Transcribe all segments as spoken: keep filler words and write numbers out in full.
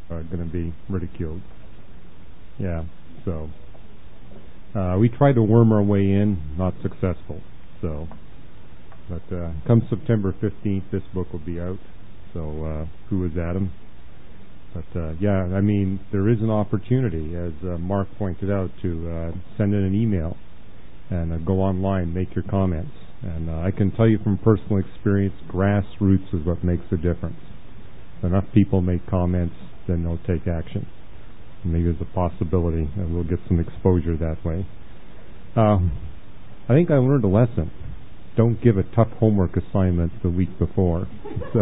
are going to be ridiculed. Yeah, so uh, we tried to worm our way in, not successful. So, but uh, come September fifteenth, this book will be out. So, uh, Who is Adam? But uh, yeah, I mean, there is an opportunity, as uh, Mark pointed out, to uh, send in an email and uh, go online, make your comments. And uh, I can tell you from personal experience, grassroots is what makes the difference. If enough people make comments, then they'll take action. And maybe there's a possibility that we'll get some exposure that way. Um, I think I learned a lesson. Don't give a tough homework assignment the week before. So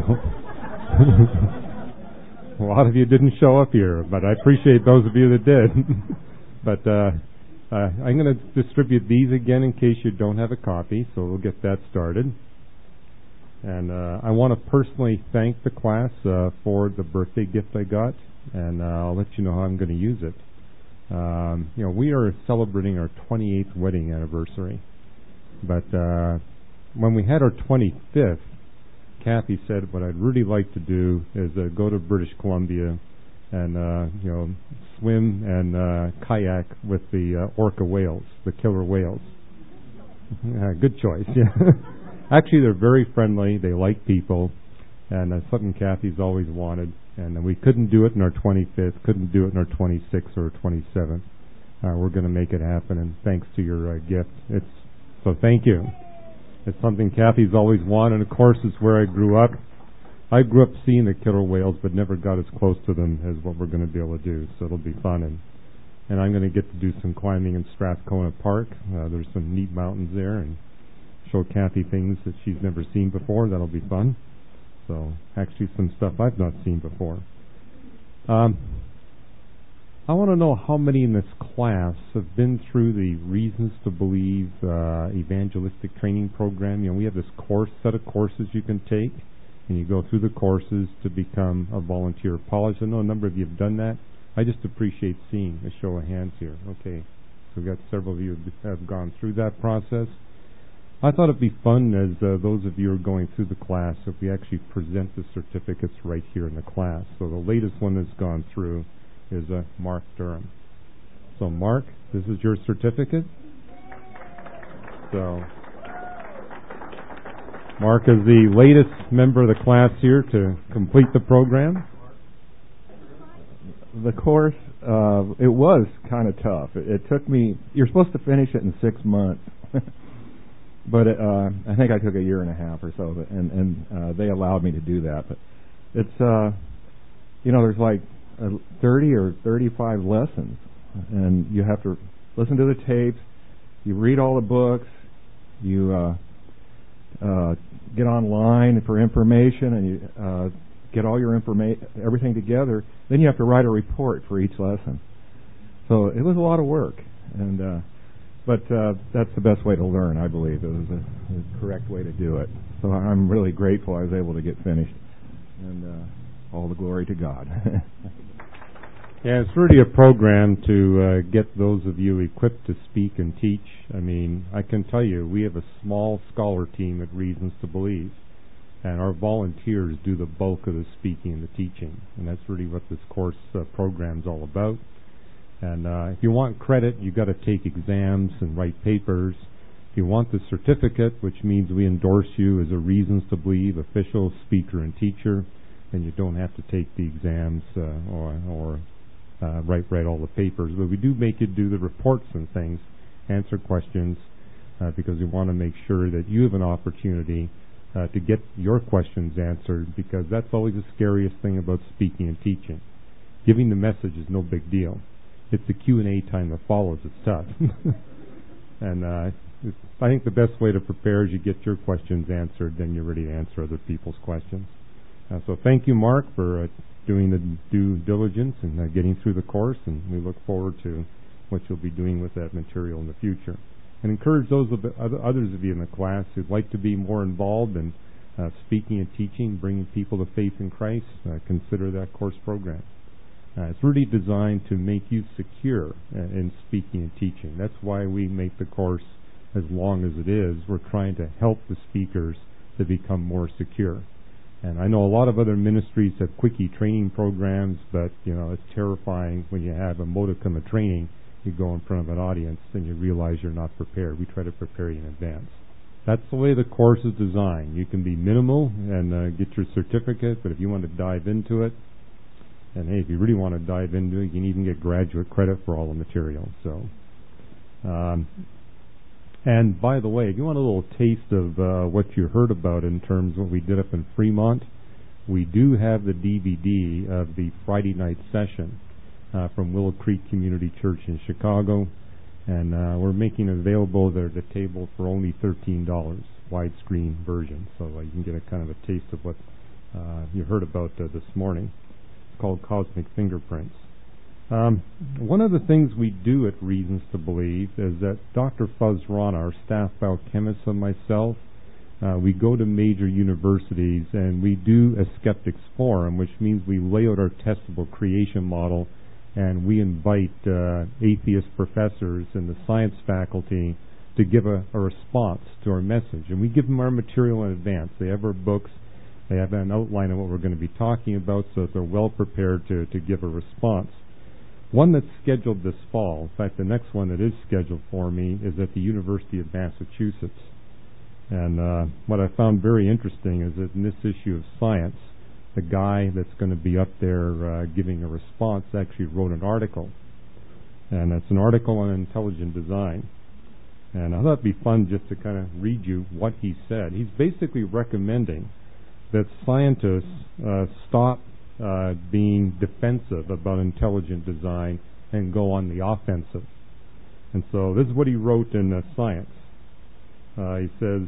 a lot of you didn't show up here, but I appreciate those of you that did. But uh, uh, I'm going to distribute these again in case you don't have a copy, so we'll get that started. And uh, I want to personally thank the class uh, for the birthday gift I got, and uh, I'll let you know how I'm going to use it. Um, you know, we are celebrating our twenty-eighth wedding anniversary, but uh, when we had our twenty-fifth, Kathy said, what I'd really like to do is uh, go to British Columbia and, uh, you know, swim and uh, kayak with the uh, orca whales, the killer whales. Uh, good choice, yeah. Actually, they're very friendly. They like people, and uh, something Kathy's always wanted. And we couldn't do it in our twenty-fifth, couldn't do it in our twenty-sixth or twenty-seventh. Uh, we're going to make it happen, and thanks to your uh, gift. It's so thank you. It's something Kathy's always wanted, and of course it's where I grew up. I grew up seeing the killer whales, but never got as close to them as what we're going to be able to do, so it'll be fun. And, and I'm going to get to do some climbing in Strathcona Park. Uh, there's some neat mountains there, and show Kathy things that she's never seen before. That'll be fun. So actually some stuff I've not seen before. Um, I want to know how many in this class have been through the Reasons to Believe uh, evangelistic training program. You know, we have this course, set of courses you can take, and you go through the courses to become a volunteer apologist. I know a number of you have done that. I just appreciate seeing a show of hands here. Okay, so we've got several of you who have gone through that process. I thought it'd be fun, as uh, those of you who are going through the class, if we actually present the certificates right here in the class. So the latest one that's gone through is uh, Mark Durham. So Mark, this is your certificate. So Mark is the latest member of the class here to complete the program. The course, uh, it was kind of tough. It, it took me, you're supposed to finish it in six months. But uh, I think I took a year and a half or so, and, and uh, they allowed me to do that. But it's, uh, you know, there's like uh, thirty or thirty-five lessons, and you have to listen to the tapes, you read all the books, you uh, uh, get online for information, and you uh, get all your information, everything together. Then you have to write a report for each lesson. So it was a lot of work, and uh, But uh, that's the best way to learn, I believe. It was a, the correct way to do it. So I'm really grateful I was able to get finished. And uh, all the glory to God. Yeah, it's really a program to uh, get those of you equipped to speak and teach. I mean, I can tell you, we have a small scholar team at Reasons to Believe. And our volunteers do the bulk of the speaking and the teaching. And that's really what this course uh, program's all about. And uh, if you want credit, you've got to take exams and write papers. If you want the certificate, which means we endorse you as a Reasons to Believe official speaker and teacher, then you don't have to take the exams uh, or, or uh, write write all the papers. But we do make you do the reports and things, answer questions, uh, because we want to make sure that you have an opportunity uh, to get your questions answered, because that's always the scariest thing about speaking and teaching. Giving the message is no big deal. It's the Q and A time that follows. It's tough. and uh, it's, I think the best way to prepare is you get your questions answered, then you're ready to answer other people's questions. Uh, so thank you, Mark, for uh, doing the due diligence and uh, getting through the course, and we look forward to what you'll be doing with that material in the future. And encourage those of the, others of you in the class who'd like to be more involved in uh, speaking and teaching, bringing people to faith in Christ. Uh, consider that course program. Uh, it's really designed to make you secure uh, in speaking and teaching. That's why we make the course as long as it is. We're trying to help the speakers to become more secure. And I know a lot of other ministries have quickie training programs, but, you know, it's terrifying when you have a modicum of training, you go in front of an audience and you realize you're not prepared. We try to prepare you in advance. That's the way the course is designed. You can be minimal and uh, get your certificate, but if you want to dive into it, and hey, if you really want to dive into it, you can even get graduate credit for all the material. So, um, and by the way, if you want a little taste of uh, what you heard about in terms of what we did up in Fremont, we do have the D V D of the Friday night session uh, from Willow Creek Community Church in Chicago, and uh, we're making it available there at the table for only thirteen dollars, widescreen version, so uh, you can get a kind of a taste of what uh, you heard about uh, this morning. It's called Cosmic Fingerprints. Um, one of the things we do at Reasons to Believe is that Doctor Fuzz Rana, our staff biochemist, and myself, uh, we go to major universities and we do a skeptics forum, which means we lay out our testable creation model and we invite uh, atheist professors in the science faculty to give a, a response to our message. And we give them our material in advance. They have our books. They have an outline of what we're going to be talking about so that they're well prepared to, to give a response. One that's scheduled this fall, in fact, the next one that is scheduled for me is at the University of Massachusetts. And uh, what I found very interesting is that in this issue of Science, the guy that's going to be up there uh, giving a response actually wrote an article. And it's an article on intelligent design. And I thought it'd be fun just to kind of read you what he said. He's basically recommending that scientists uh, stop uh, being defensive about intelligent design and go on the offensive. And so this is what he wrote in uh, Science. Uh, he says,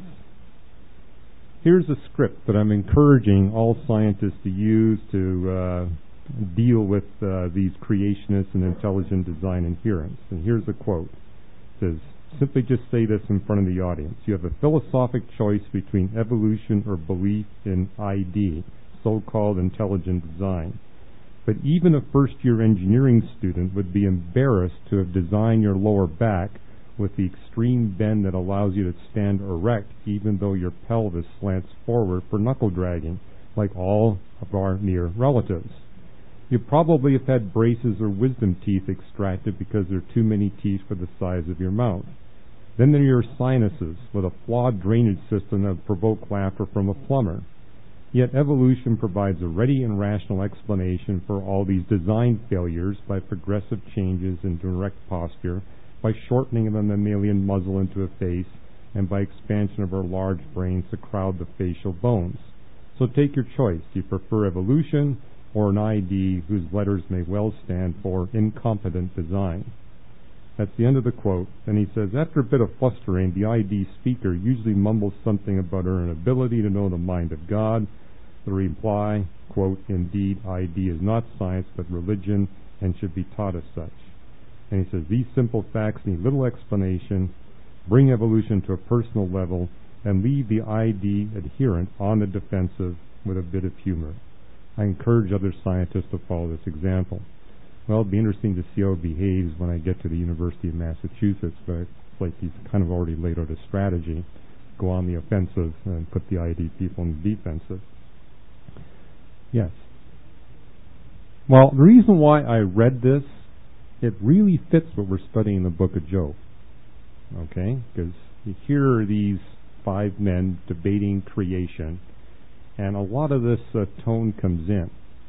here's a script that I'm encouraging all scientists to use to uh, deal with uh, these creationists and intelligent design adherents. And here's a quote. It says, simply just say this in front of the audience. You have a philosophic choice between evolution or belief in I D, so-called intelligent design. But even a first-year engineering student would be embarrassed to have designed your lower back with the extreme bend that allows you to stand erect even though your pelvis slants forward for knuckle dragging, like all of our near relatives. You probably have had braces or wisdom teeth extracted because there are too many teeth for the size of your mouth. Then there are your sinuses with a flawed drainage system that provoke laughter from a plumber. Yet evolution provides a ready and rational explanation for all these design failures by progressive changes in direct posture, by shortening of the mammalian muzzle into a face, and by expansion of our large brains to crowd the facial bones. So take your choice. Do you prefer evolution or an I D whose letters may well stand for incompetent design? That's the end of the quote. And he says, after a bit of flustering, the I D speaker usually mumbles something about her inability to know the mind of God. The reply, quote, indeed, I D is not science but religion and should be taught as such. And he says, these simple facts need little explanation, bring evolution to a personal level, and leave the I D adherent on the defensive with a bit of humor. I encourage other scientists to follow this example. Well, it'll be interesting to see how it behaves when I get to the University of Massachusetts, but it's like he's kind of already laid out a strategy, go on the offensive and put the I D people on the defensive. Yes. Well, the reason why I read this, it really fits what we're studying in the book of Job. Okay? Because here are these five men debating creation, and a lot of this uh, tone comes in,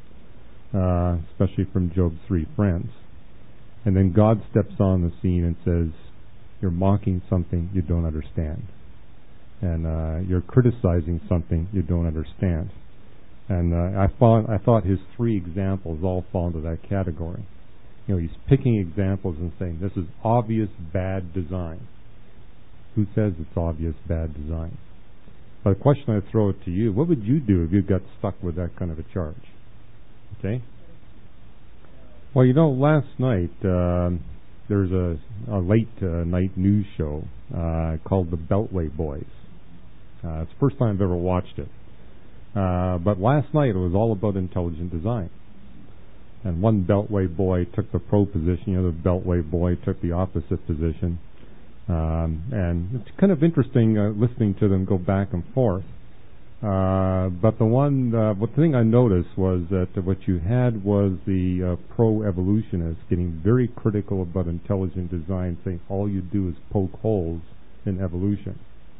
uh, especially from Job's three friends. And then God steps on the scene and says, you're mocking something you don't understand. And uh, you're criticizing something you don't understand. And uh, I, thought, I thought his three examples all fall into that category. You know, he's picking examples and saying, this is obvious bad design. Who says it's obvious bad design? But the question I throw it to you, what would you do if you got stuck with that kind of a charge? Okay? Well, you know, last night, uh, there's a, a late uh, night news show uh, called The Beltway Boys. Uh, it's the first time I've ever watched it. Uh, but last night it was all about intelligent design. And one Beltway boy took the pro position, the other Beltway boy took the opposite position. Um, and it's kind of interesting uh, listening to them go back and forth. Uh, but the one, uh, what the thing I noticed was that what you had was the uh, pro-evolutionists getting very critical about intelligent design, saying all you do is poke holes in evolution.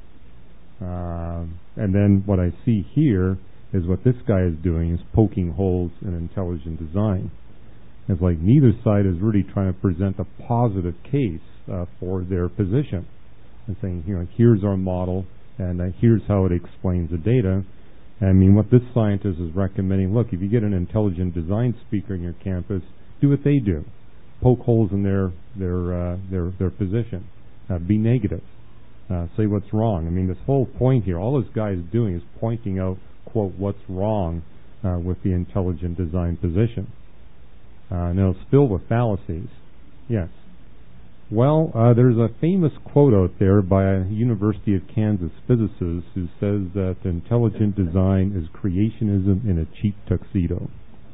Uh, and then what I see here is what this guy is doing is poking holes in intelligent design. It's like neither side is really trying to present a positive case uh, for their position and saying, you know, here's our model and uh, here's how it explains the data. And I mean, what this scientist is recommending, look, if you get an intelligent design speaker in your campus, do what they do. Poke holes in their their uh, their, their position. Uh, be negative. Uh, say what's wrong. I mean, this whole point here, all this guy is doing is pointing out, quote, what's wrong uh, with the intelligent design position. Uh, now, it's filled with fallacies. Yes. Well, uh, there's a famous quote out there by a University of Kansas physicist who says that intelligent design is creationism in a cheap tuxedo.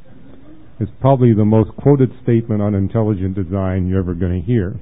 It's probably the most quoted statement on intelligent design you're ever going to hear.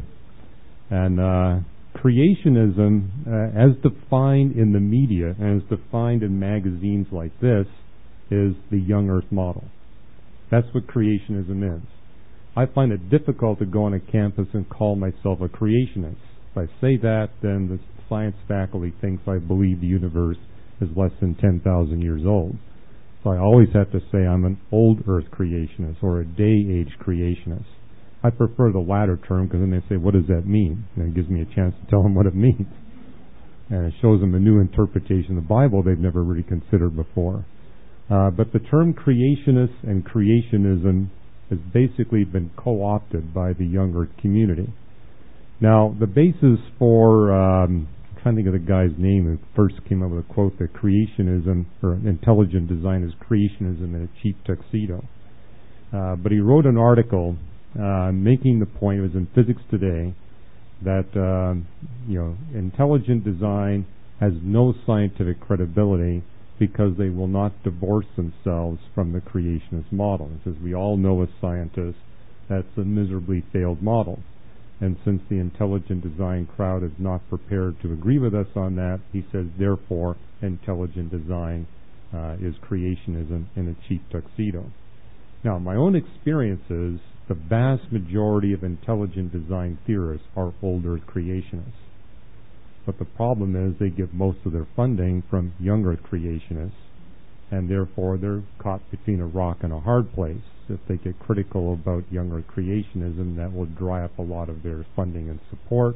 And uh, creationism, uh, as defined in the media and as defined in magazines like this, is the young Earth model. That's what creationism is. I find it difficult to go on a campus and call myself a creationist. If I say that, then the science faculty thinks I believe the universe is less than ten thousand years old. So I always have to say I'm an old Earth creationist or a day-age creationist. I prefer the latter term because then they say, what does that mean? And it gives me a chance to tell them what it means. And it shows them a new interpretation of the Bible they've never really considered before. Uh, but the term creationist and creationism has basically been co-opted by the young Earth community. Now, the basis for, um, I'm trying to think of the guy's name who first came up with a quote that creationism, or intelligent design is creationism in a cheap tuxedo. Uh, but he wrote an article uh, making the point, it was in Physics Today, that uh, you know, intelligent design has no scientific credibility because they will not divorce themselves from the creationist model. He says, we all know as scientists that's a miserably failed model. And since the intelligent design crowd is not prepared to agree with us on that, he says, therefore, intelligent design uh, is creationism in a cheap tuxedo. Now, my own experience is the vast majority of intelligent design theorists are old Earth creationists. But the problem is they get most of their funding from young Earth creationists, and therefore they're caught between a rock and a hard place. If they get critical about young Earth creationism, that will dry up a lot of their funding and support.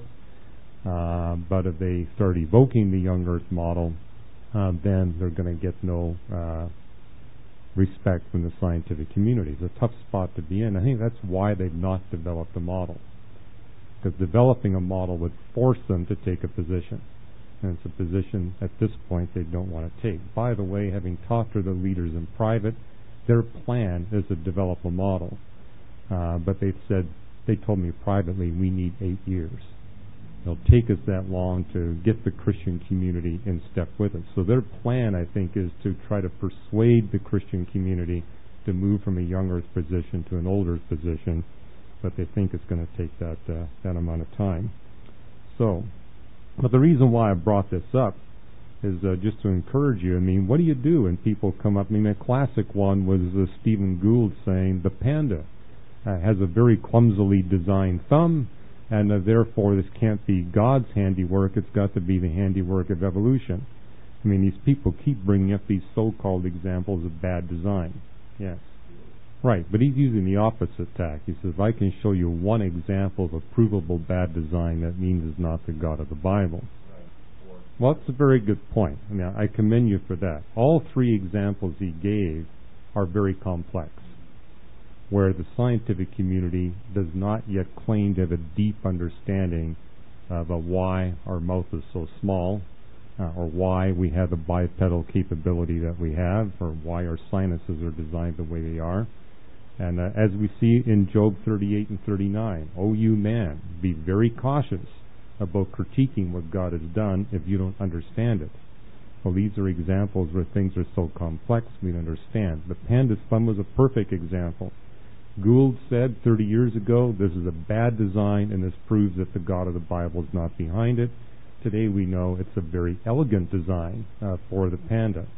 Uh, but if they start evoking the young Earth model, uh, then they're going to get no uh, respect from the scientific community. It's a tough spot to be in. I think that's why they've not developed a model. Because developing a model would force them to take a position. And it's a position at this point they don't want to take. By the way, having talked to the leaders in private, their plan is to develop a model. Uh, but they've said, they told me privately, we need eight years. It'll take us that long to get the Christian community in step with us. So their plan, I think, is to try to persuade the Christian community to move from a young Earth position to an old Earth position, but they think it's going to take that uh, that amount of time. So, but the reason why I brought this up is uh, just to encourage you. I mean, what do you do when people come up? I mean, a classic one was uh, Stephen Gould saying the panda uh, has a very clumsily designed thumb, and uh, therefore this can't be God's handiwork. It's got to be the handiwork of evolution. I mean, these people keep bringing up these so-called examples of bad design. Yes. Right, but he's using the opposite tack. He says, if I can show you one example of a provable bad design, that means it's not the God of the Bible. Right. Well, that's a very good point. I mean, I commend you for that. All three examples he gave are very complex, where the scientific community does not yet claim to have a deep understanding of uh, why our mouth is so small, uh, or why we have the bipedal capability that we have, or why our sinuses are designed the way they are. And uh, as we see in Job thirty-eight and thirty-nine, O you man, be very cautious about critiquing what God has done if you don't understand it. Well, these are examples where things are so complex we don't understand. The panda's thumb was a perfect example. Gould said thirty years ago, this is a bad design, and this proves that the God of the Bible is not behind it. Today we know it's a very elegant design uh, for the panda.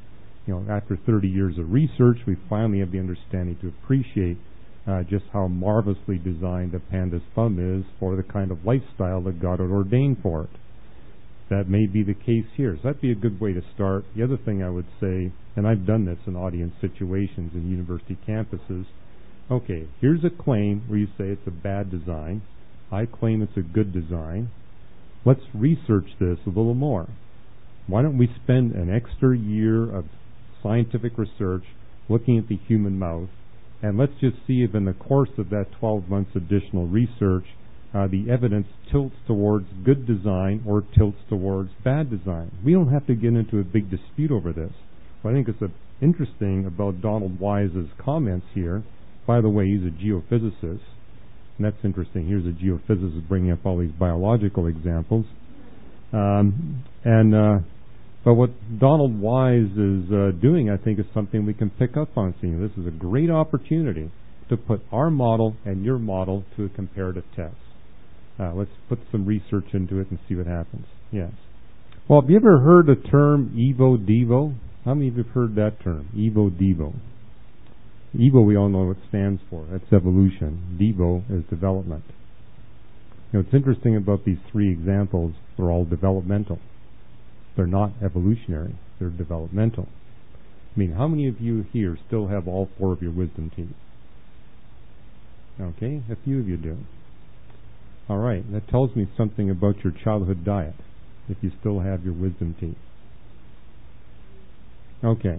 you know, after thirty years of research, we finally have the understanding to appreciate uh, just how marvelously designed a panda's thumb is for the kind of lifestyle that God had ordained for it. That may be the case here. So that'd be a good way to start. The other thing I would say, and I've done this in audience situations in university campuses, okay, here's a claim where you say it's a bad design. I claim it's a good design. Let's research this a little more. Why don't we spend an extra year of scientific research looking at the human mouth, and let's just see if in the course of that twelve months additional research, uh, the evidence tilts towards good design or tilts towards bad design. We don't have to get into a big dispute over this. But I think it's uh, interesting about Donald Wise's comments here. By the way, he's a geophysicist. And that's interesting. Here's a geophysicist bringing up all these biological examples. Um, and uh, but what Donald Wise is uh, doing, I think, is something we can pick up on. Seeing this is a great opportunity to put our model and your model to a comparative test. Uh, let's put some research into it and see what happens. Yes. Well, have you ever heard the term Evo Devo? How many of you have heard that term, Evo Devo? Evo, we all know what it stands for. That's evolution. Devo is development. You know, what's interesting about these three examples, they're all developmental. They're not evolutionary. They're developmental. I mean, how many of you here still have all four of your wisdom teeth? Okay, a few of you do. All right, that tells me something about your childhood diet, if you still have your wisdom teeth. Okay.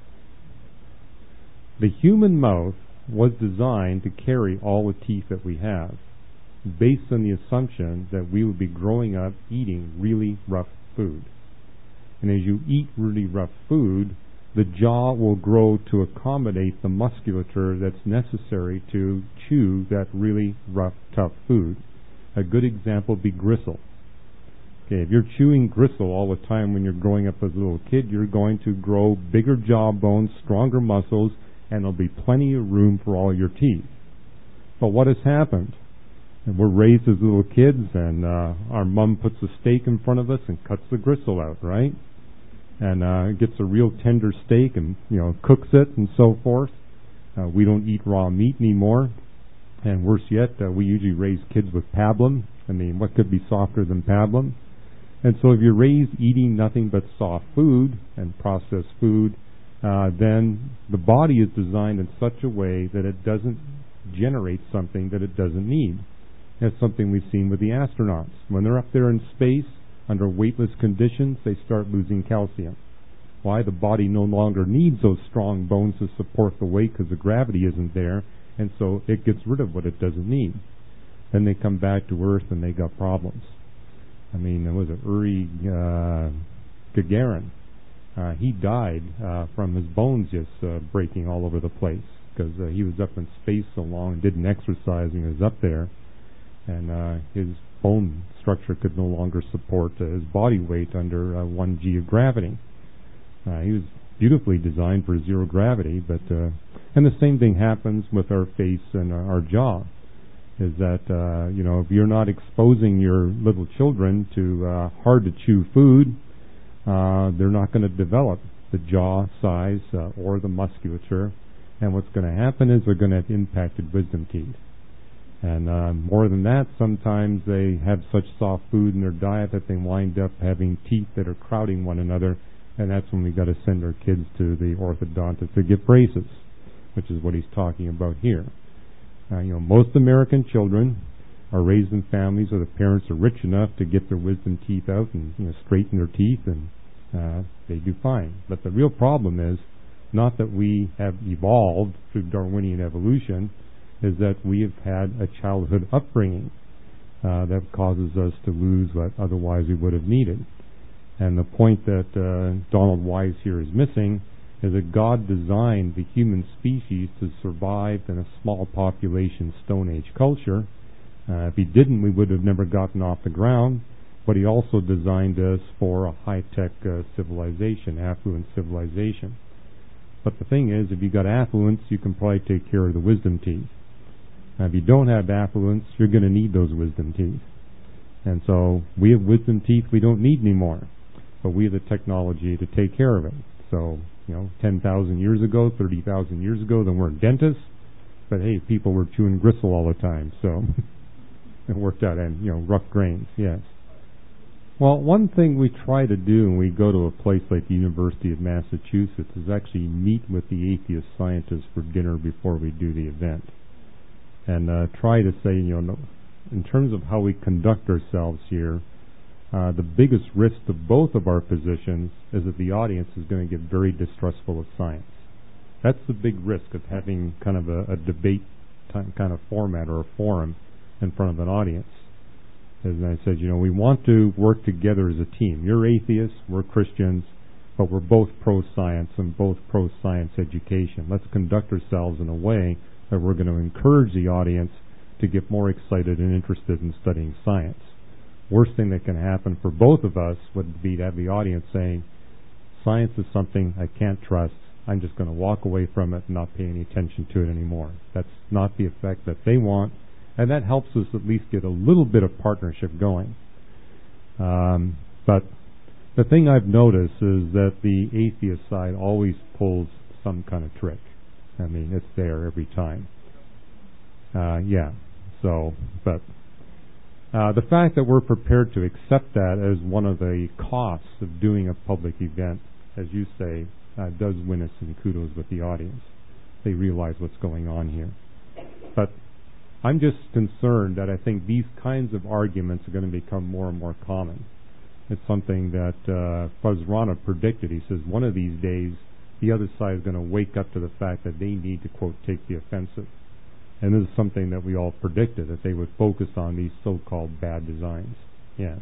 The human mouth was designed to carry all the teeth that we have, based on the assumption that we would be growing up eating really rough food. And as you eat really rough food, the jaw will grow to accommodate the musculature that's necessary to chew that really rough, tough food. A good example would be gristle. Okay, if you're chewing gristle all the time when you're growing up as a little kid, you're going to grow bigger jaw bones, stronger muscles, and there'll be plenty of room for all your teeth. But what has happened? And we're raised as little kids, and uh, our mom puts a steak in front of us and cuts the gristle out, right? And uh, gets a real tender steak and, you know, cooks it and so forth. Uh, we don't eat raw meat anymore. And worse yet, uh, we usually raise kids with pablum. I mean, what could be softer than pablum? And so if you're raised eating nothing but soft food and processed food, uh, then the body is designed in such a way that it doesn't generate something that it doesn't need. That's something we've seen with the astronauts. When they're up there in space, under weightless conditions, they start losing calcium. Why? The body no longer needs those strong bones to support the weight because the gravity isn't there, and so it gets rid of what it doesn't need. Then they come back to Earth and they got problems. I mean, it was it Uri uh, Gagarin. Uh, he died uh, from his bones just uh, breaking all over the place because uh, he was up in space so long and didn't exercise when he was up there, and uh, his bone structure could no longer support uh, his body weight under uh, one G of gravity. Uh, he was beautifully designed for zero gravity, but uh, and the same thing happens with our face and our, our jaw. Is that uh, you know, if you're not exposing your little children to uh, hard to chew food, uh, they're not going to develop the jaw size uh, or the musculature, and what's going to happen is they're going to have impacted wisdom teeth. And uh, more than that, sometimes they have such soft food in their diet that they wind up having teeth that are crowding one another, and that's when we got to send our kids to the orthodontist to get braces, which is what he's talking about here. Uh, you know, most American children are raised in families where the parents are rich enough to get their wisdom teeth out and, you know, straighten their teeth, and uh, they do fine. But the real problem is not that we have evolved through Darwinian evolution, is that we have had a childhood upbringing uh, that causes us to lose what otherwise we would have needed. And the point that uh, Donald Wise here is missing is that God designed the human species to survive in a small population Stone Age culture. Uh, if he didn't, we would have never gotten off the ground. But he also designed us for a high-tech uh, civilization, affluent civilization. But the thing is, if you got affluence, you can probably take care of the wisdom teeth. Now, if you don't have affluence, you're going to need those wisdom teeth. And so we have wisdom teeth we don't need anymore, but we have the technology to take care of it. So You know, ten thousand years ago, thirty thousand years ago, there weren't dentists, but hey, people were chewing gristle all the time, so it worked out, and, you know, rough grains, yes. Well, one thing we try to do when we go to a place like the University of Massachusetts is actually meet with the atheist scientists for dinner before we do the event. And uh, try to say, you know, in terms of how we conduct ourselves here, uh, the biggest risk to both of our positions is that the audience is going to get very distrustful of science. That's the big risk of having kind of a, a debate kind of format or a forum in front of an audience. As I said, you know, we want to work together as a team. You're atheists, we're Christians, but we're both pro-science and both pro-science education. Let's conduct ourselves in a way that we're going to encourage the audience to get more excited and interested in studying science. Worst thing that can happen for both of us would be to have the audience saying, science is something I can't trust. I'm just going to walk away from it and not pay any attention to it anymore. That's not the effect that they want. And that helps us at least get a little bit of partnership going. Um, but the thing I've noticed is that the atheist side always pulls some kind of trick. I mean, it's there every time. Uh, yeah. So, but uh, the fact that we're prepared to accept that as one of the costs of doing a public event, as you say, uh, does win us some kudos with the audience. They realize what's going on here. But I'm just concerned that I think these kinds of arguments are going to become more and more common. It's something that uh, Fuzz Rana predicted. He says one of these days the other side is going to wake up to the fact that they need to, quote, take the offensive. And this is something that we all predicted, that they would focus on these so-called bad designs. Yes.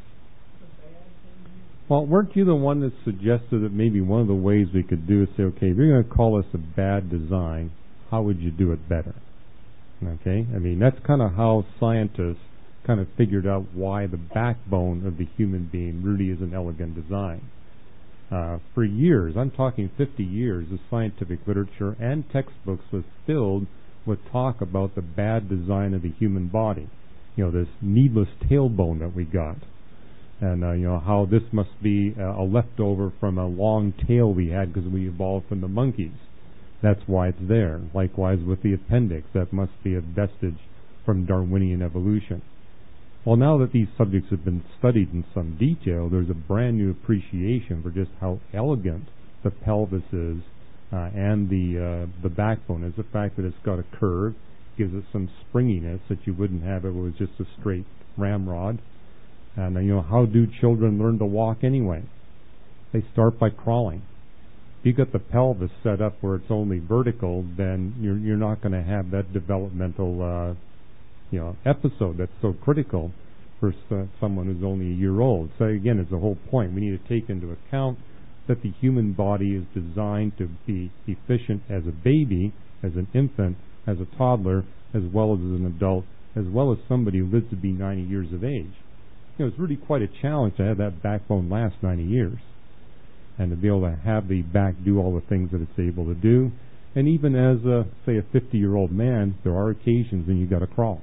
Well, weren't you the one that suggested that maybe one of the ways we could do is say, okay, if you're going to call us a bad design, how would you do it better? Okay, I mean, that's kind of how scientists kind of figured out why the backbone of the human being really is an elegant design. Uh, for years, I'm talking fifty years, the scientific literature and textbooks was filled with talk about the bad design of the human body. You know, this needless tailbone that we got. And, uh, you know, how this must be uh, a leftover from a long tail we had because we evolved from the monkeys. That's why it's there. Likewise with the appendix, that must be a vestige from Darwinian evolution. Well, now that these subjects have been studied in some detail, there's a brand new appreciation for just how elegant the pelvis is uh, and the uh, the backbone is. The fact that it's got a curve gives it some springiness that you wouldn't have if it was just a straight ramrod. And, uh, you know, how do children learn to walk anyway? They start by crawling. If you got the pelvis set up where it's only vertical, then you're you're not going to have that developmental uh, you know episode that's so critical for uh, someone who's only a year old. So again, it's the whole point. We need to take into account that the human body is designed to be efficient as a baby, as an infant, as a toddler, as well as as an adult, as well as somebody who lives to be ninety years of age. You know, it's really quite a challenge to have that backbone last ninety years. And to be able to have the back do all the things that it's able to do. And even as, a, say, a fifty-year-old man, there are occasions when you've got to crawl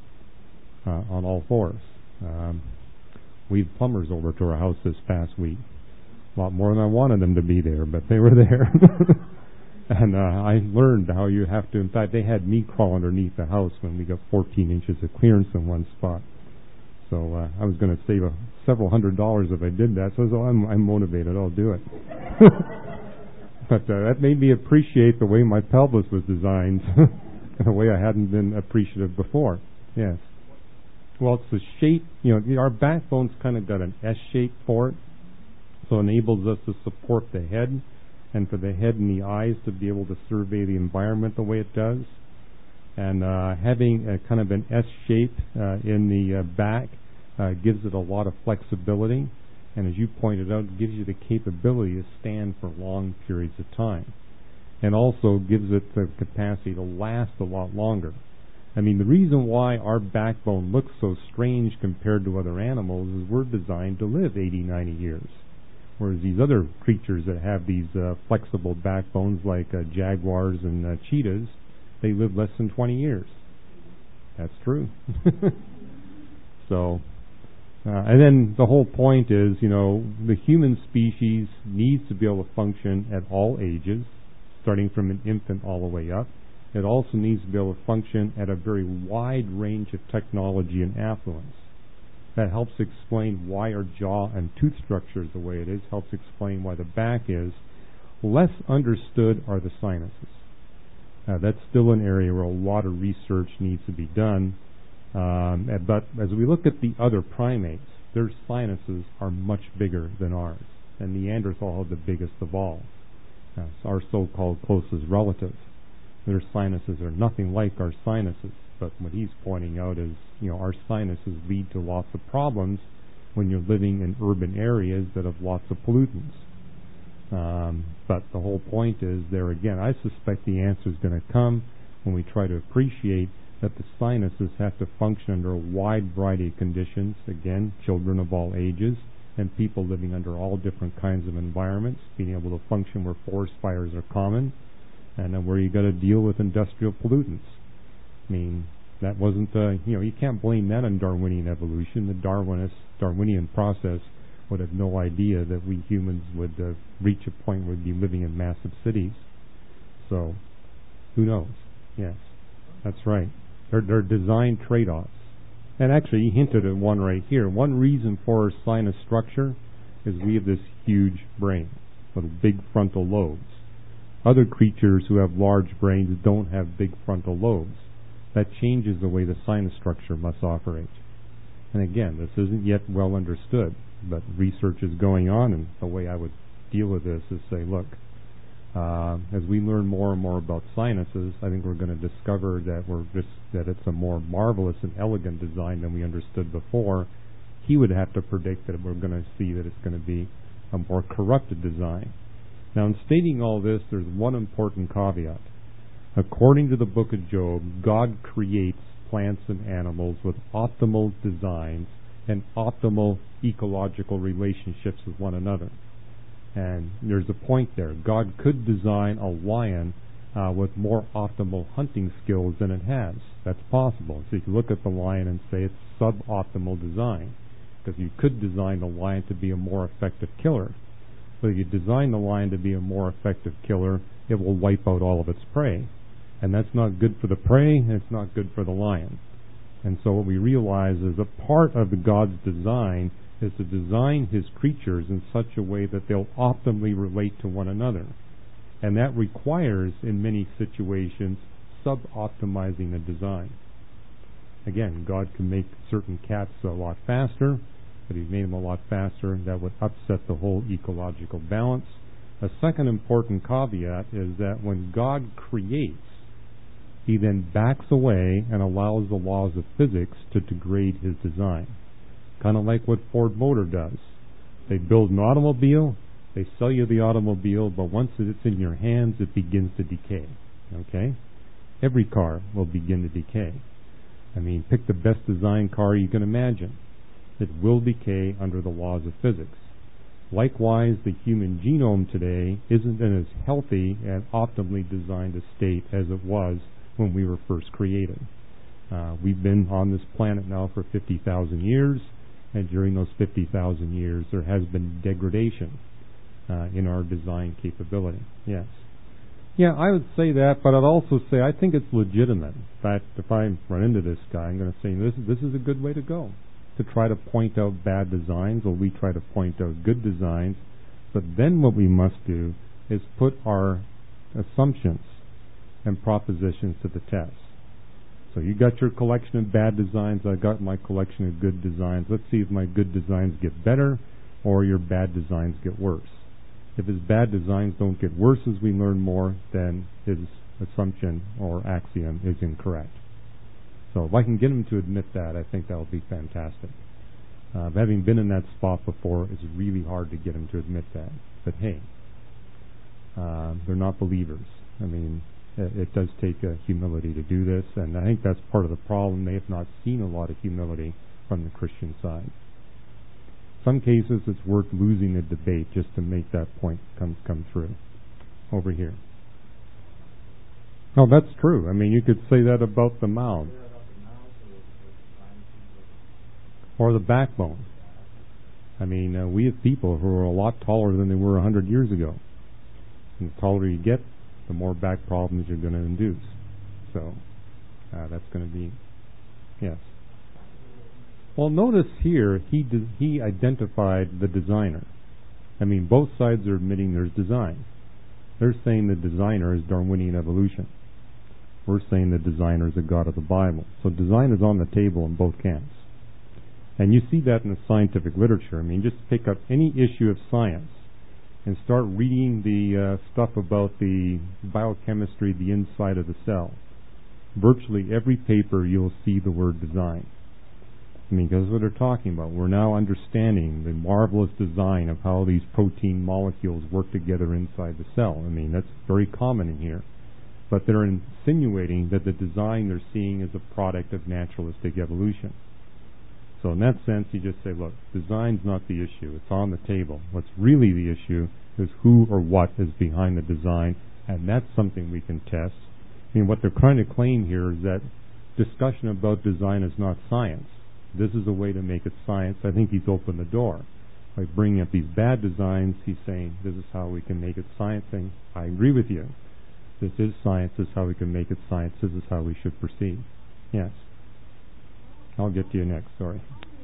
uh, on all fours. Um, we had plumbers over to our house this past week. A lot more than I wanted them to be there, but they were there. And uh, I learned how you have to, in fact, they had me crawl underneath the house when we got fourteen inches of clearance in one spot. So uh, I was going to save a, several hundred dollars if I did that. So, so I'm, I'm motivated. I'll do it. But uh, that made me appreciate the way my pelvis was designed in a way I hadn't been appreciative before. Yes. Well, it's the shape. You know, our backbone's kind of got an S shape for it, so it enables us to support the head, and for the head and the eyes to be able to survey the environment the way it does. And uh, having a kind of an S shape uh, in the uh, back uh, gives it a lot of flexibility, and as you pointed out, it gives you the capability to stand for long periods of time, and also gives it the capacity to last a lot longer. I mean, the reason why our backbone looks so strange compared to other animals is we're designed to live eighty, ninety years, whereas these other creatures that have these uh, flexible backbones like uh, jaguars and uh, cheetahs, they live less than twenty years. That's true. So, Uh, and then the whole point is, you know, the human species needs to be able to function at all ages, starting from an infant all the way up. It also needs to be able to function at a very wide range of technology and affluence. That helps explain why our jaw and tooth structure is the way it is, helps explain why the back is. Less understood are the sinuses. Uh, that's still an area where a lot of research needs to be done. Um, but as we look at the other primates, their sinuses are much bigger than ours. And Neanderthal had the biggest of all. Uh, our so-called closest relative. Their sinuses are nothing like our sinuses. But what he's pointing out is, you know, our sinuses lead to lots of problems when you're living in urban areas that have lots of pollutants. Um, but the whole point is there again, I suspect the answer is going to come when we try to appreciate that the sinuses have to function under a wide variety of conditions. Again, children of all ages and people living under all different kinds of environments, being able to function where forest fires are common and then where you got to deal with industrial pollutants. I mean, that wasn't, uh, you know, you can't blame that on Darwinian evolution. The Darwinist, Darwinian process would have no idea that we humans would uh, reach a point where we'd be living in massive cities. So, who knows? Yes, that's right. They're, they're design trade-offs. And actually, he hinted at one right here. One reason for our sinus structure is we have this huge brain with big frontal lobes. Other creatures who have large brains don't have big frontal lobes. That changes the way the sinus structure must operate. And again, this isn't yet well understood, but research is going on, and the way I would deal with this is say, look, uh, as we learn more and more about sinuses, I think we're going to discover that we're just that it's a more marvelous and elegant design than we understood before. He would have to predict that we're going to see that it's going to be a more corrupted design. Now, in stating all this, there's one important caveat. According to the book of Job, God creates plants and animals with optimal designs and optimal ecological relationships with one another. And there's a point there. God could design a lion uh, with more optimal hunting skills than it has. That's possible. So you can look at the lion and say it's suboptimal design, because you could design the lion to be a more effective killer. But if you design the lion to be a more effective killer, it will wipe out all of its prey. And that's not good for the prey, and it's not good for the lion. And so what we realize is a part of God's design is to design his creatures in such a way that they'll optimally relate to one another. And that requires, in many situations, sub-optimizing the design. Again, God can make certain cats a lot faster, but if he made them a lot faster, that would upset the whole ecological balance. A second important caveat is that when God creates, he then backs away and allows the laws of physics to degrade his design. Kind of like what Ford Motor does. They build an automobile, they sell you the automobile, but once it's in your hands, it begins to decay. Okay? Every car will begin to decay. I mean, pick the best design car you can imagine. It will decay under the laws of physics. Likewise, the human genome today isn't in as healthy and optimally designed a state as it was when we were first created. Uh, we've been on this planet now for fifty thousand years, and during those fifty thousand years there has been degradation uh, in our design capability. Yes. Yeah, I would say that, but I'd also say I think it's legitimate. In fact, if I run into this guy, I'm going to say this, this is a good way to go, to try to point out bad designs, or we try to point out good designs. But then what we must do is put our assumptions and propositions to the test. So you got your collection of bad designs, I got my collection of good designs. Let's see if my good designs get better or your bad designs get worse. If his bad designs don't get worse as we learn more, then his assumption or axiom is incorrect. So if I can get him to admit that, I think that will be fantastic. Uh, having been in that spot before, it's really hard to get him to admit that. But hey, uh, they're not believers. I mean, it does take a humility to do this, and I think that's part of the problem. They have not seen a lot of humility from the Christian side. Some cases it's worth losing the debate just to make that point come come through. Over here. No, that's true. I mean, you could say that about the mouth. Or the backbone. I mean, uh, we have people who are a lot taller than they were a hundred years ago. And the taller you get, the more back problems you're going to induce. So uh, that's going to be, yes. Well, notice here he de- he identified the designer. I mean, both sides are admitting there's design. They're saying the designer is Darwinian evolution. We're saying the designer is the God of the Bible. So design is on the table in both camps. And you see that in the scientific literature. I mean, just pick up any issue of science and start reading the uh, stuff about the biochemistry, the inside of the cell. Virtually every paper you'll see the word design. I mean, because what they're talking about. We're now understanding the marvelous design of how these protein molecules work together inside the cell. I mean, that's very common in here. But they're insinuating that the design they're seeing is a product of naturalistic evolution. So in that sense, you just say, look, design's not the issue. It's on the table. What's really the issue is who or what is behind the design, and that's something we can test. I mean, what they're trying to claim here is that discussion about design is not science. This is a way to make it science. I think he's opened the door. By bringing up these bad designs, he's saying this is how we can make it science. And I agree with you. This is science. This is how we can make it science. This is how we should proceed. Yes. I'll get to you next. Sorry.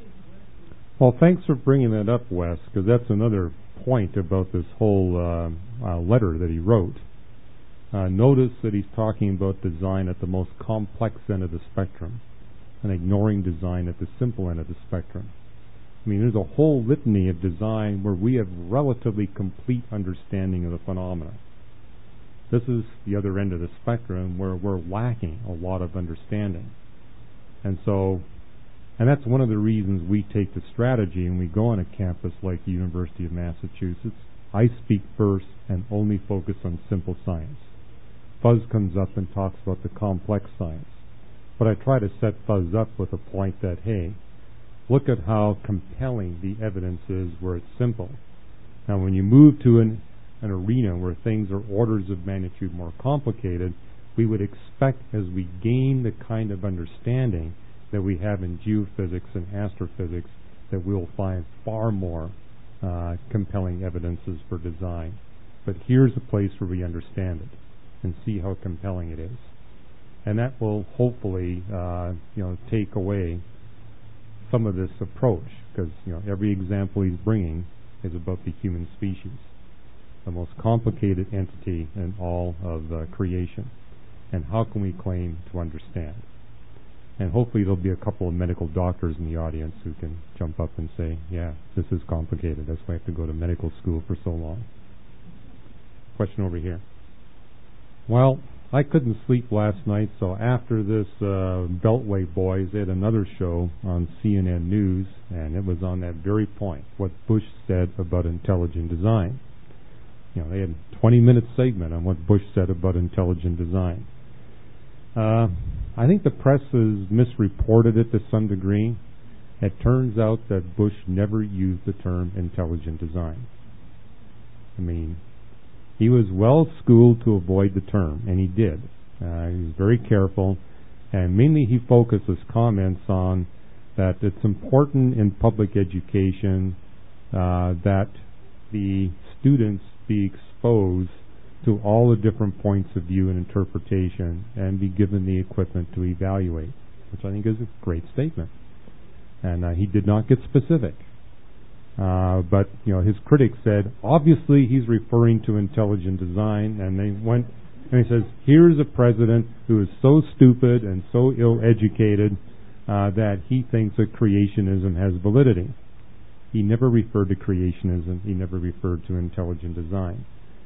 Well, thanks for bringing that up, Wes, because that's another point about this whole uh, uh, letter that he wrote. Uh, notice that he's talking about design at the most complex end of the spectrum and ignoring design at the simple end of the spectrum. I mean, there's a whole litany of design where we have relatively complete understanding of the phenomena. This is the other end of the spectrum where we're lacking a lot of understanding. And so, and that's one of the reasons we take the strategy and we go on a campus like the University of Massachusetts. I speak first and only focus on simple science. Fuzz comes up and talks about the complex science. But I try to set Fuzz up with a point that, hey, look at how compelling the evidence is where it's simple. Now, when you move to an, an arena where things are orders of magnitude more complicated, we would expect as we gain the kind of understanding that we have in geophysics and astrophysics that we'll find far more uh, compelling evidences for design. But here's a place where we understand it and see how compelling it is. And that will hopefully, uh, you know, take away some of this approach, because you know every example he's bringing is about the human species, the most complicated entity in all of uh, creation, and how can we claim to understand? And hopefully there'll be a couple of medical doctors in the audience who can jump up and say, "Yeah, this is complicated. That's why I have to go to medical school for so long." Question over here. Well, I couldn't sleep last night, so after this uh, Beltway Boys, they had another show on C N N News, and it was on that very point, what Bush said about intelligent design. You know, they had a twenty-minute segment on what Bush said about intelligent design. Uh, I think the press has misreported it to some degree. It turns out that Bush never used the term intelligent design. I mean, he was well schooled to avoid the term, and he did. Uh, he was very careful, and mainly he focused his comments on that it's important in public education uh, that the students be exposed to all the different points of view and interpretation and be given the equipment to evaluate, which I think is a great statement. And uh, he did not get specific. Uh, but, you know, his critics said, obviously he's referring to intelligent design, and they went, and he says, here's a president who is so stupid and so ill-educated uh, that he thinks that creationism has validity. He never referred to creationism. He never referred to intelligent design.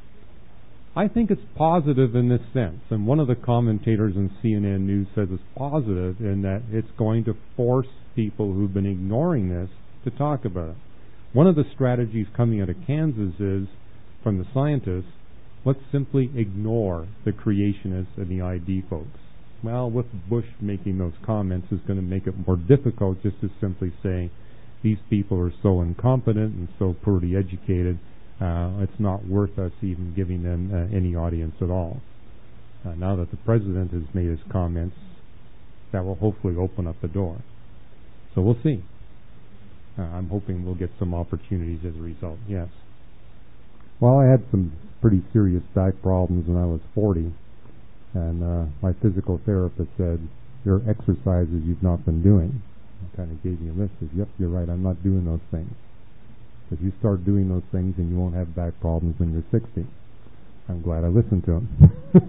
I think it's positive in this sense, and one of the commentators in C N N News says it's positive in that it's going to force people who've been ignoring this to talk about it. One of the strategies coming out of Kansas is, from the scientists, let's simply ignore the creationists and the I D folks. Well, with Bush making those comments is going to make it more difficult just to simply say these people are so incompetent and so poorly educated, uh, it's not worth us even giving them uh, any audience at all. Uh, now that the president has made his comments, that will hopefully open up the door. So we'll see. uh, I'm hoping we'll get some opportunities as a result. Yes. Well, I had some pretty serious back problems when I was forty, and uh, my physical therapist said, "There are exercises you've not been doing." He kind of gave me a list. Says, "Yep, you're right. I'm not doing those things. If you start doing those things, then you won't have back problems when you're sixty." I'm glad I listened to him.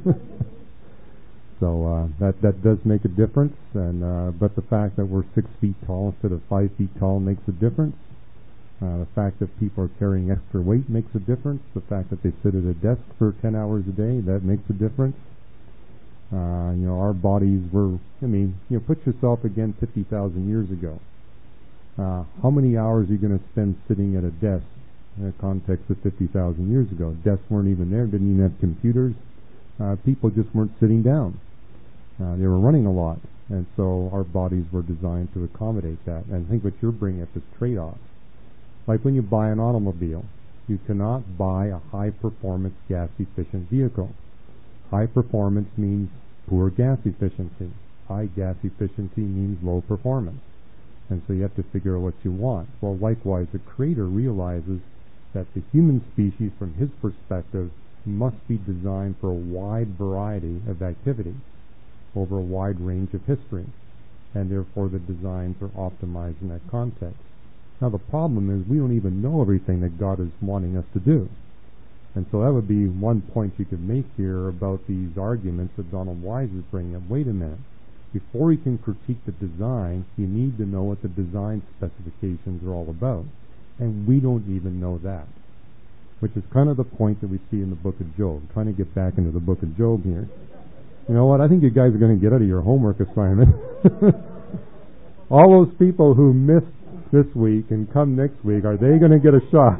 So uh, that that does make a difference, and uh, but the fact that we're six feet tall instead of five feet tall makes a difference. Uh, the fact that people are carrying extra weight makes a difference. The fact that they sit at a desk for ten hours a day, that makes a difference. Uh, you know, our bodies were, I mean, you know, put yourself again fifty thousand years ago. Uh, how many hours are you going to spend sitting at a desk in the context of fifty thousand years ago? Desks weren't even there, didn't even have computers. Uh, people just weren't sitting down. Uh, they were running a lot, and so our bodies were designed to accommodate that. And I think what you're bringing up is trade-off. Like when you buy an automobile, you cannot buy a high-performance gas-efficient vehicle. High performance means poor gas efficiency. High gas efficiency means low performance. And so you have to figure out what you want. Well, likewise, the Creator realizes that the human species, from His perspective, must be designed for a wide variety of activities over a wide range of history, and therefore the designs are optimized in that context. Now the problem is we don't even know everything that God is wanting us to do. And so that would be one point you could make here about these arguments that Donald Wise is bringing up. Wait a minute. Before you can critique the design, you need to know what the design specifications are all about. And we don't even know that, which is kind of the point that we see in the book of Job. I'm trying to get back into the book of Job here. You know what? I think you guys are going to get out of your homework assignment. All those people who missed this week and come next week, are they going to get a shock?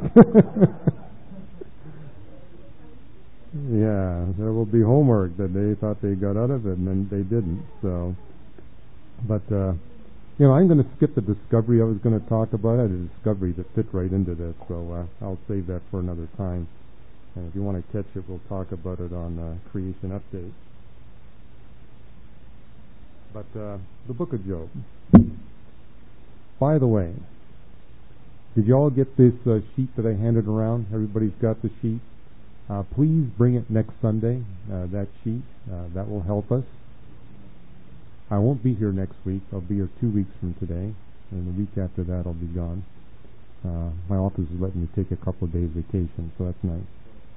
Yeah, there will be homework that they thought they got out of it, and then they didn't. So, but uh, you know, I'm going to skip the discovery I was going to talk about. I had a discovery that fit right into this, so uh, I'll save that for another time. And if you want to catch it, we'll talk about it on uh, Creation Update. But uh, the Book of Job. By the way, did you all get this uh, sheet that I handed around? Everybody's got the sheet. Uh, please bring it next Sunday, uh, that sheet. Uh, that will help us. I won't be here next week. I'll be here two weeks from today, and the week after that I'll be gone. Uh, my office is letting me take a couple of days vacation, so that's nice.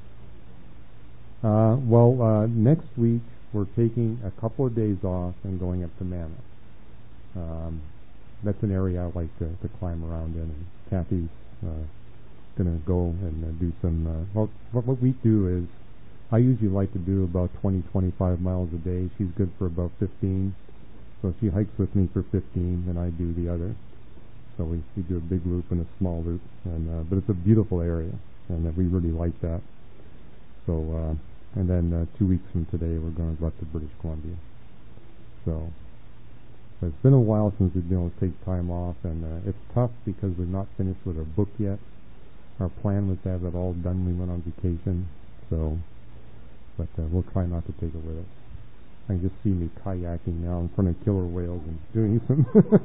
Uh, well, uh, next week we're taking a couple of days off and going up to Mammoth. Um, that's an area I like to, to climb around in, and Kathy's uh, going to go and uh, do some, uh, well, what, what we do is, I usually like to do about twenty, twenty-five miles a day. She's good for about fifteen. So she hikes with me for fifteen, and I do the other. So we, we do a big loop and a small loop, and uh, but it's a beautiful area, and uh, we really like that. So, uh, and then uh, two weeks from today, we're going to go up to British Columbia. So, but it's been a while since we've been able to take time off, and uh, it's tough because we're not finished with our book yet. Our plan was to have it all done when we went on vacation, so, but uh, we'll try not to take it with us. I can just see me kayaking now in front of killer whales and doing some,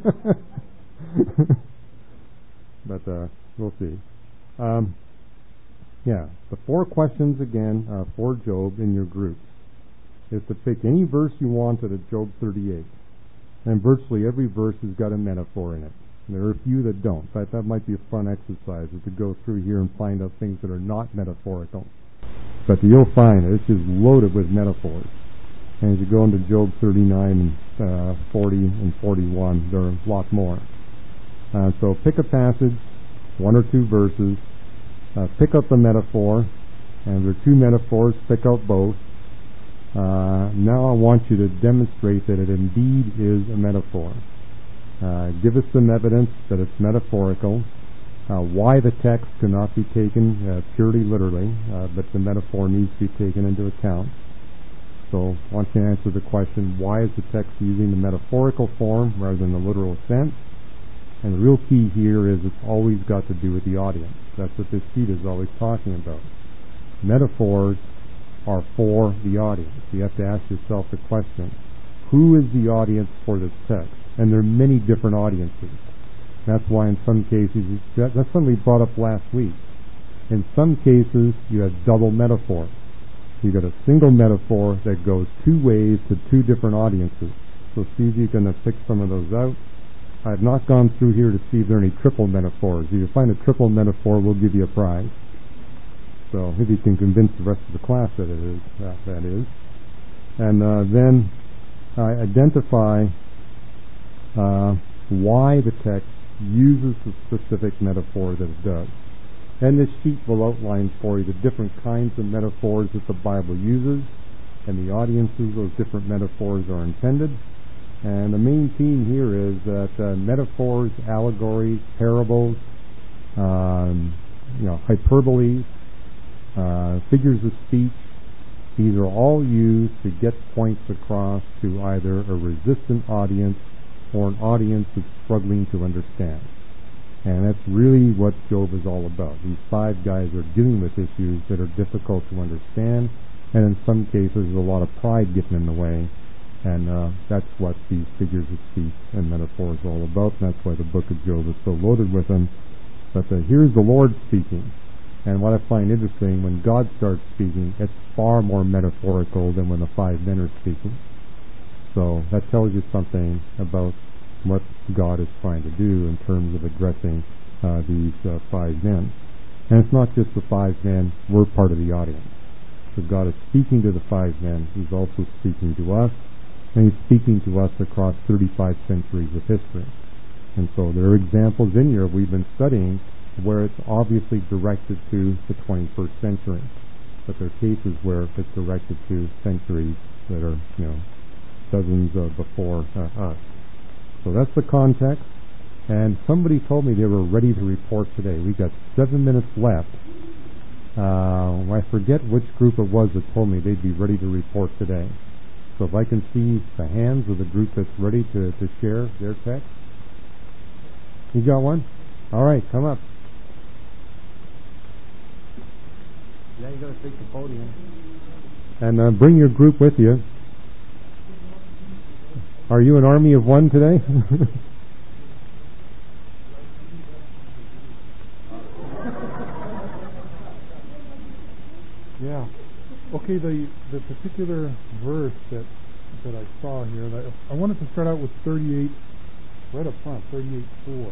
but uh, we'll see. Um, yeah, the four questions again uh, for Job in your groups is to pick any verse you want out of Job thirty-eight, and virtually every verse has got a metaphor in it. There are a few that don't. In fact, that might be a fun exercise, is to go through here and find out things that are not metaphorical. But you'll find it. It's just loaded with metaphors. And as you go into Job thirty-nine, and uh, forty, and forty-one, there are a lot more. Uh, so pick a passage, one or two verses, uh, pick up the metaphor, and there are two metaphors, pick out both. Uh, now I want you to demonstrate that it indeed is a metaphor. Uh, give us some evidence that it's metaphorical, uh, why the text cannot be taken uh, purely literally, uh, but the metaphor needs to be taken into account. So I want you to answer the question, why is the text using the metaphorical form rather than the literal sense? And the real key here is it's always got to do with the audience. That's what this sheet is always talking about. Metaphors are for the audience. You have to ask yourself the question, who is the audience for this text? And there are many different audiences. That's why in some cases, that, that's something we brought up last week. In some cases, you have double metaphor. You got a single metaphor that goes two ways to two different audiences. So see if you can uh, pick some of those out. I've not gone through here to see if there are any triple metaphors. If you find a triple metaphor, we'll give you a prize. So if you can convince the rest of the class that it is, that, that is. And uh, then uh, identify uh, why the text uses the specific metaphor that it does. And this sheet will outline for you the different kinds of metaphors that the Bible uses and the audiences those different metaphors are intended. And the main theme here is that uh, metaphors, allegories, parables, um, you know, hyperboles, uh, figures of speech, these are all used to get points across to either a resistant audience or an audience that's struggling to understand. And that's really what Job is all about. These five guys are dealing with issues that are difficult to understand, and in some cases there's a lot of pride getting in the way, and uh, that's what these figures of speech and metaphors are all about, and that's why the book of Job is so loaded with them. But uh, here's the Lord speaking, and what I find interesting, when God starts speaking, it's far more metaphorical than when the five men are speaking. So that tells you something about what God is trying to do in terms of addressing uh, these uh, five men. And it's not just the five men, we're part of the audience. So God is speaking to the five men, He's also speaking to us, and He's speaking to us across thirty-five centuries of history. And so there are examples in here we've been studying where it's obviously directed to the twenty-first century, but there are cases where it's directed to centuries that are, you know, dozens uh, before uh, us. So that's the context, and somebody told me they were ready to report today. We got seven minutes left. Uh, I forget which group it was that told me they'd be ready to report today. So if I can see the hands of the group that's ready to, to share their text. You got one? All right, come up. Yeah, you got to take the podium. And uh, bring your group with you. Are you an army of one today? Yeah. Okay, the the particular verse that that I saw here, and I, I wanted to start out with thirty-eight, right up front, thirty-eight four.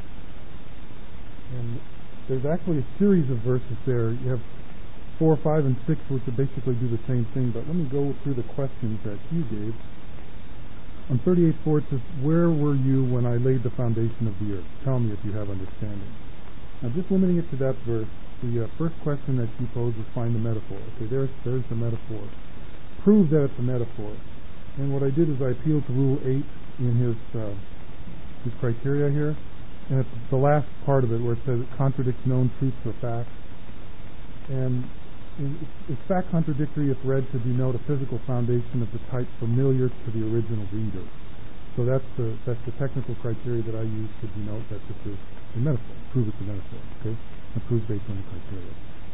And there's actually a series of verses there. You have four, five, and six, which basically do the same thing. But let me go through the questions that you gave. On thirty-eight four, it says, "Where were you when I laid the foundation of the earth? Tell me if you have understanding." Now, just limiting it to that verse, the uh, first question that you posed was find the metaphor. Okay, there's there's the metaphor. Prove that it's a metaphor. And what I did is I appealed to Rule eight in his uh, his criteria here, and it's the last part of it where it says it contradicts known truths or facts. And it's fact contradictory if read to denote a physical foundation of the type familiar to the original reader. So that's the that's the technical criteria that I use to denote that this is a metaphor. Prove it's a metaphor. Okay, and prove based on the criteria.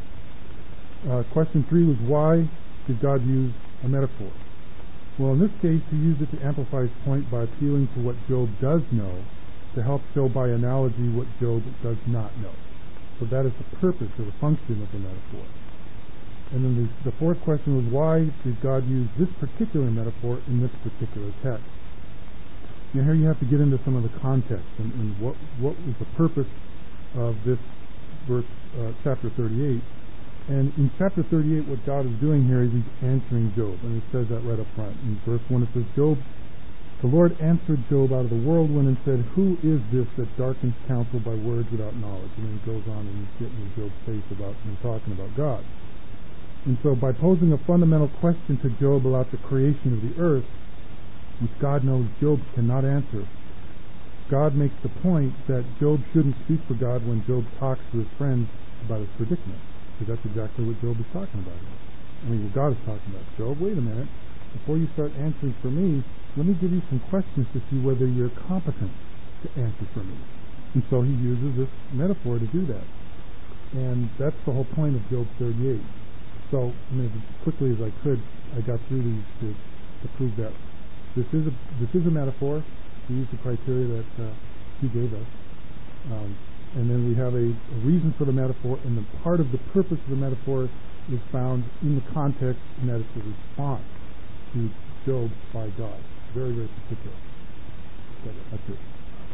Uh, question three was, why did God use a metaphor? Well, in this case, He used it to amplify His point by appealing to what Job does know, to help show by analogy what Job does not know. So that is the purpose or the function of the metaphor. And then the, the fourth question was, why did God use this particular metaphor in this particular text? Now here you have to get into some of the context and, and what what was the purpose of this verse, uh, chapter thirty-eight. And in chapter thirty-eight, what God is doing here is He's answering Job, and it says that right up front. In verse one, it says, "Job, the Lord answered Job out of the whirlwind and said, 'Who is this that darkens counsel by words without knowledge?'" And then he goes on and he's getting in Job's face about him talking about God. And so by posing a fundamental question to Job about the creation of the earth, which God knows Job cannot answer, God makes the point that Job shouldn't speak for God when Job talks to his friends about his predicament. Because that's exactly what Job is talking about here. I mean, what God is talking about. Job, wait a minute. Before you start answering for me, let me give you some questions to see whether you're competent to answer for me. And so he uses this metaphor to do that. And that's the whole point of Job thirty-eight. So, I mean, as quickly as I could, I got through these to, to prove that this is a this is a metaphor. We use the criteria that uh, he gave us. Um, and then we have a, a reason for the metaphor, and the part of the purpose of the metaphor is found in the context, and that it's a response to Job by God. Very, very particular. So that's it.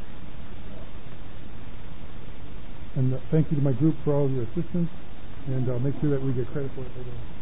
And uh, thank you to my group for all of your assistance, and uh, make sure that we get credit for it later on.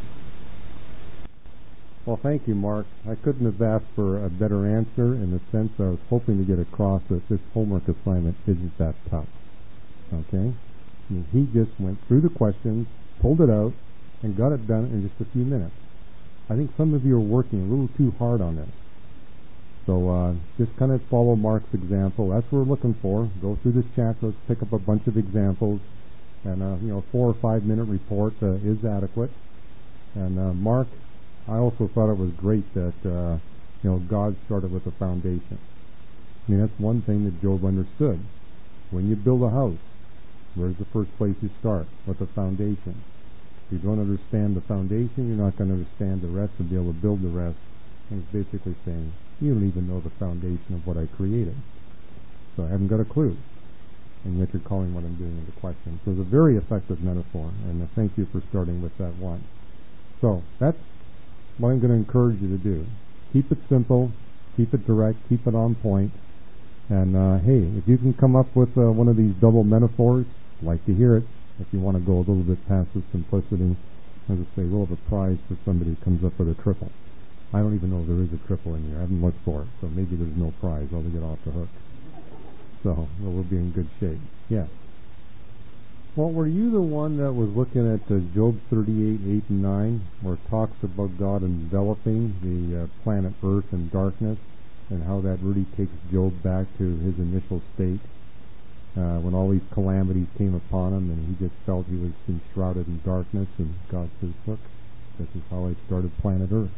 Well, thank you, Mark. I couldn't have asked for a better answer in the sense I was hoping to get across that this homework assignment isn't that tough. Okay? I mean, he just went through the questions, pulled it out, and got it done in just a few minutes. I think some of you are working a little too hard on this. So uh, just kind of follow Mark's example. That's what we're looking for. Go through this chapter, let's pick up a bunch of examples, and uh, you know, a four or five minute report uh, is adequate. And uh, Mark, I also thought it was great that uh, you know God started with a foundation. I mean, that's one thing that Job understood. When you build a house, where's the first place you start? With a foundation. If you don't understand the foundation, you're not going to understand the rest and be able to build the rest. And it's basically saying, you don't even know the foundation of what I created. So I haven't got a clue. And yet you're calling what I'm doing into question. So it's a very effective metaphor, and thank you for starting with that one. So that's what I'm going to encourage you to do. Keep it simple, keep it direct, keep it on point. And uh, hey, if you can come up with uh, one of these double metaphors, I'd like to hear it. If you want to go a little bit past the simplicity, as I say, we'll have a prize for somebody who comes up with a triple. I don't even know if there is a triple in here. I haven't looked for it, so maybe there's no prize. I'll get off the hook. So well, we'll be in good shape. Yeah. Well, were you the one that was looking at uh, Job thirty-eight, eight and nine, where it talks about God enveloping the uh, planet Earth in darkness, and how that really takes Job back to his initial state, uh, when all these calamities came upon him, and he just felt he was enshrouded in darkness, and God says, look, this is how I started planet Earth.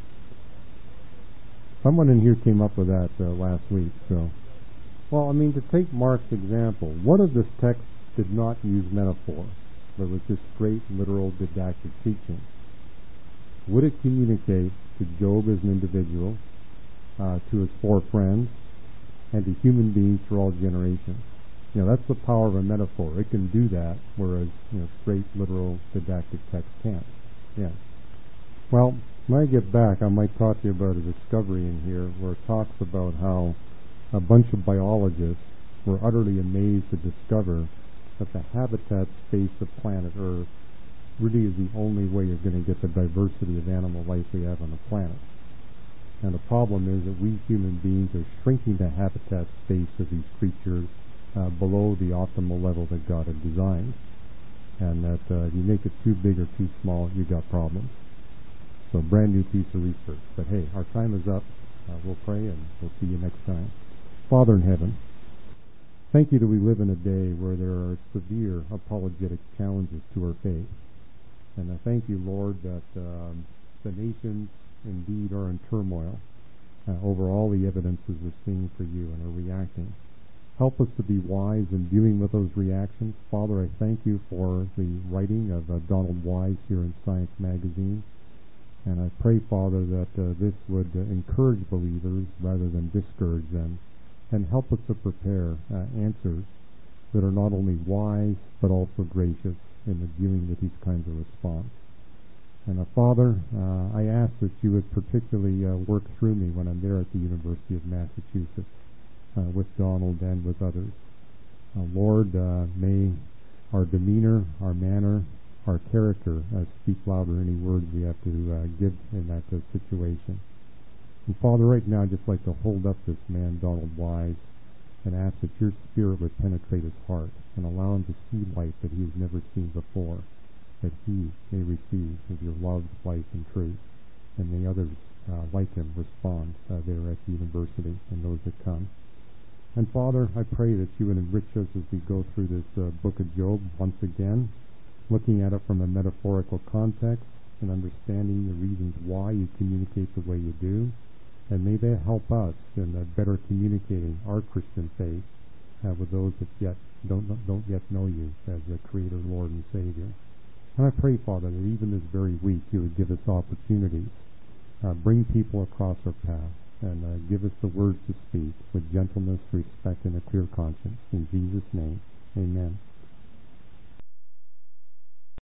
Someone in here came up with that uh, last week. So, well, I mean, to take Mark's example, what if this text did not use metaphor, but was just straight, literal, didactic teaching? Would it communicate to Job as an individual, uh, to his four friends, and to human beings for all generations? You know, that's the power of a metaphor. It can do that, whereas, you know, straight, literal, didactic text can't. Yeah. Well, when I get back, I might talk to you about a discovery in here where it talks about how a bunch of biologists were utterly amazed to discover that the habitat space of planet Earth really is the only way you're going to get the diversity of animal life we have on the planet. And the problem is that we human beings are shrinking the habitat space of these creatures uh, below the optimal level that God had designed. And that uh, if you make it too big or too small, you got problems. So brand new piece of research. But hey, our time is up. Uh, we'll pray and we'll see you next time. Father in heaven, thank you that we live in a day where there are severe apologetic challenges to our faith. And I thank you, Lord, that um, the nations indeed are in turmoil uh, over all the evidences we're seeing for you and are reacting. Help us to be wise in dealing with those reactions. Father, I thank you for the writing of uh, Donald Wise here in Science Magazine. And I pray, Father, that uh, this would uh, encourage believers rather than discourage them, and help us to prepare uh, answers that are not only wise but also gracious in the dealing with these kinds of response. And uh, Father, uh, I ask that you would particularly uh, work through me when I'm there at the University of Massachusetts uh, with Donald and with others. Uh, Lord, uh, may our demeanor, our manner, our character uh, speak louder than any words we have to uh, give in that uh, situation. And Father, right now I'd just like to hold up this man, Donald Wise, and ask that your Spirit would penetrate his heart and allow him to see light that he has never seen before, that he may receive of your love, life, and truth, and may others uh, like him respond uh, there at the university and those that come. And Father, I pray that you would enrich us as we go through this uh, book of Job once again, looking at it from a metaphorical context and understanding the reasons why you communicate the way you do. And may that help us in uh, better communicating our Christian faith uh, with those that yet don't don't yet know you as the Creator, Lord, and Savior. And I pray, Father, that even this very week you would give us opportunities, uh, bring people across our path, and uh, give us the words to speak with gentleness, respect, and a clear conscience. In Jesus' name, amen.